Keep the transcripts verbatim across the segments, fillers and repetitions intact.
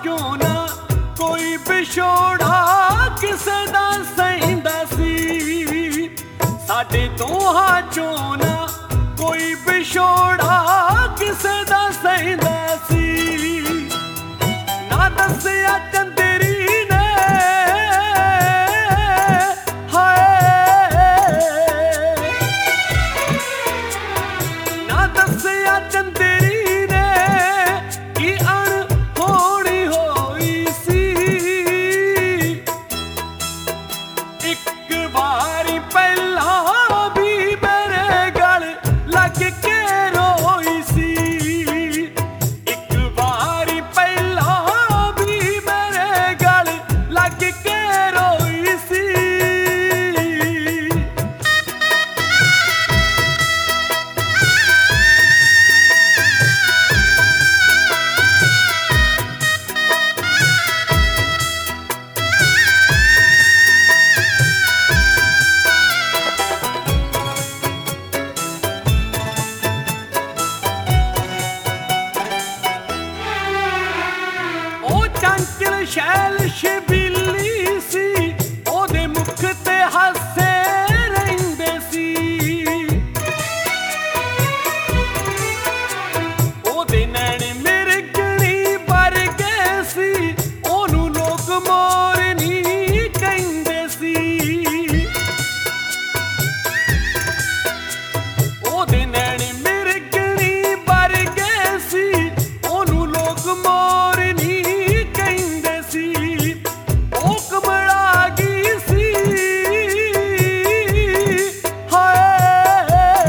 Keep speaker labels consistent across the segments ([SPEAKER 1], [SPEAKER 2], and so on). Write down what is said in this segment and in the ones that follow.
[SPEAKER 1] ਚੋਂ ਨਾ ਕੋਈ ਵਿਛੋੜਾ ਕਿਸੇ ਦਾ ਸਹਿੰਦਾ ਸੀ। ਸਾਡੇ ਦੋਹਾਂ ਚੋਂ ਨਾ ਕੋਈ ਵਿਛੋੜਾ ਕਿਸੇ ਦਾ ਸਹਿੰਦਾ ਸੀ। ਨਾ ਦੱਸਿਆ ਚੰਦਰੀ ਨੇ ਹਾਏ, ਨਾ ਦੱਸਿਆ ਚੰਦਰੀ ਨੇ ਕਿ ਅਣਹੋਣੀ ਹੋਈ ਸੀ। ਇੱਕ ਵਾਰੀ ਪਹਿਲਾਂ ਵੀ ਮੇਰੇ ਗਲ ਲੱਗ ਕੇ ਰੋਈ ਸੀ। ਇੱਕ ਵਾਰੀ ਪਹਿਲਾਂ ਵੀ ਮੇਰੇ ਗਲ ਲੱਗ ਕੇ ਰੋਈ ਸੀ। ਉਹ ਚੰਚਲ ਸ਼ੈਲ ਛਬੀਲੀ ਸੀ, ਉਹਦੇ ਮੁਖ ਤੇ ਹਾਸੇ ਰਹਿੰਦੇ ਸੀ। ਉਹਦੇ ਨੈਣ ਮਿਰਗਣੀ ਵਰਗੇ ਸੀ, ਉਹਨੂੰ ਲੋਕ ਮੋਰਨੀ ਕਹਿੰਦੇ ਸੀ। ਉਹਦੇ ਨੈਣ ਮਿਰਗਣੀ ਵਰਗੇ ਸੀ, ਉਹਨੂੰ ਲੋਕ ਮੋਰਨੀ ਕਹਿੰਦੇ ਸੀ। ਉਹ ਕਮਲਾ ਗਈ ਸੀ ਹਾਏ,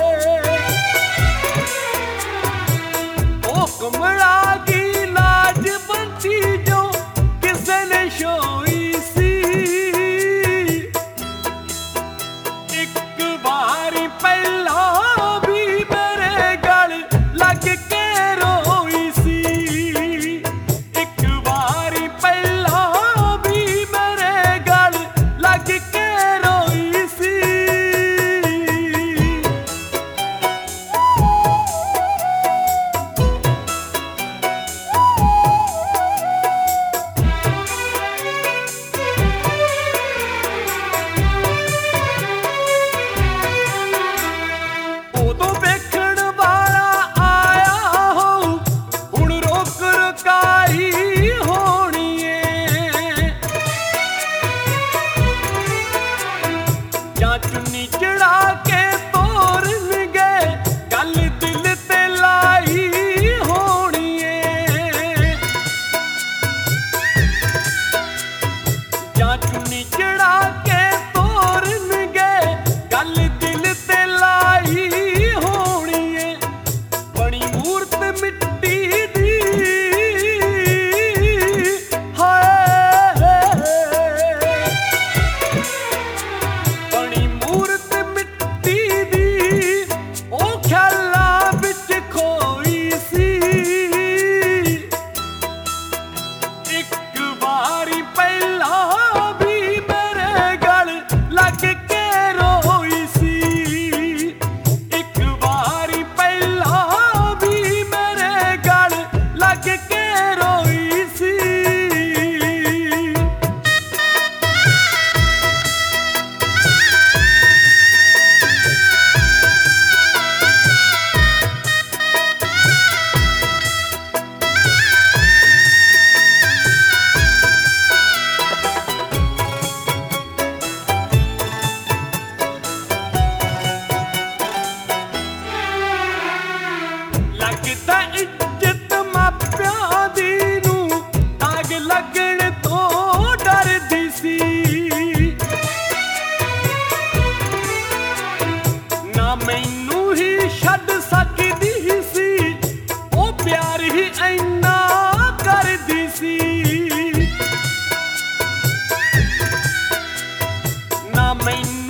[SPEAKER 1] ਉਹ ਕਮਲਾ ਗਈ ਲਾਜਵੰਤੀ ਜੋ ਕਿਸੇ ਨੇ ਛੋਈ ਸੀ। ਇੱਕ ਵਾਰੀ ਪਹਿਲਾਂ ਵੀ ਮੇਰੇ ਗਲ ਲੱਗ ਕੇ ਰੋਈ ਸੀ। ਇੱਕ ਵਾਰੀ ਪਹਿਲਾਂ ਵੀ ਮੇਰੇ ਗਲ ਲੱਗ ਕੇ ਰੋਈ ਸੀ। ਉਦੋਂ ਵੇਖਣ ਵਾਲਾ ਆਇਆ ਹੋਊ, ਹੁਣ ਰੋਕ ਰਕਾਈ ਹੋਣੀ ਏ। ਜਾਂ ਚੁੰਨੀ ਚੜਾ ਕੇ ਤੋਰਨਗੇ, ਗੱਲ ਦਿਲ ਤੇ ਲਾਈ ਹੋਣੀ ਏ। ਜਾਂ ਚੁੰਨੀ ਚੜਾ ਕੇ ਤੋਰਨਗੇ, ਗੱਲ ਦਿਲ ਤੇ ਲਾਈ ਹੋਣੀ ਏ। ਬਣੀ ਮੂਰਤ ਮਿੱਟੀ ਦੀ ਹਾਏ, ਬਣੀ ਮੂਰਤ ਮਿੱਟੀ ਦੀ, ਉਹ ਖਿਆਲਾਂ ਵਿੱਚ ਖੋਈ ਸੀ। ਇੱਕ ਵਾਰੀ ਪਹਿਲਾਂ ਵੀ ਮੇਰੇ ਗਲ ਲੱਗ ਕੇ ਰੋਈ ਸੀ। ਇੱਕ ਵਾਰੀ ਪਹਿਲਾਂ ਵੀ ਮੇਰੇ ਗਲ ਲੱਗ ਕੇ ਰੋਈ ਸੀ। ਲੱਗਦਾ ਇੱਜ਼ਤ ਮਾਪਿਆਂ ਦੀ ਨੂੰ ਦਾਗ ਲੱਗਣ ਤੋਂ ਡਰਦੀ ਸੀ। ਨਾ ਮੈਨੂੰ ਹੀ ਛੱਡ ਸਕਦੀ ਸੀ, ਉਹ ਪਿਆਰ ਹੀ ਇੰਨਾ ਕਰਦੀ ਸੀ। ਨਾ ਮੈਨੂੰ